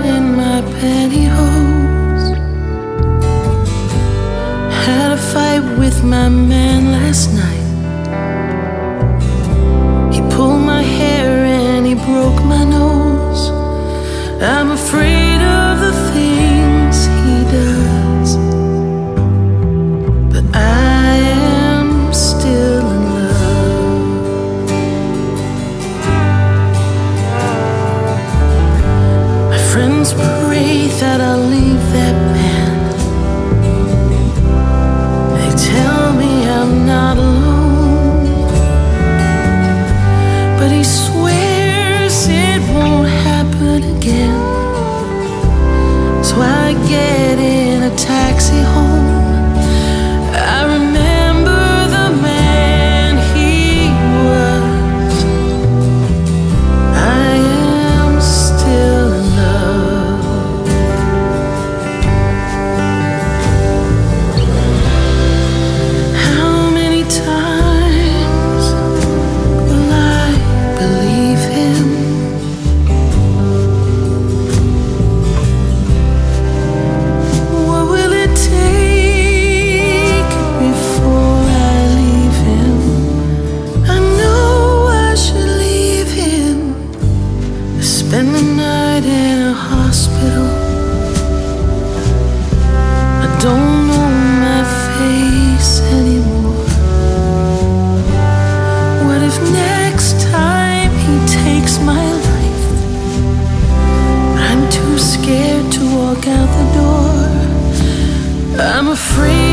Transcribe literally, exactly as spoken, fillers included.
in my pantyhose. Had a fight with my man last night. He pulled my hair and he broke my nose. I'm afraid of the things he does, but I am still in love. My friends pray that I'll leave that man. They tell me I'm not alone, but he swears it won't happen again. So I get in a taxi home. I remember the man he was. I am still in love. How many times will I believe him? What will it take before I leave him? I know I should leave him. Spend the night in a hospital. I don't know my face anymore. What if next time he takes my life? I'm too scared to walk out the door. I'm afraid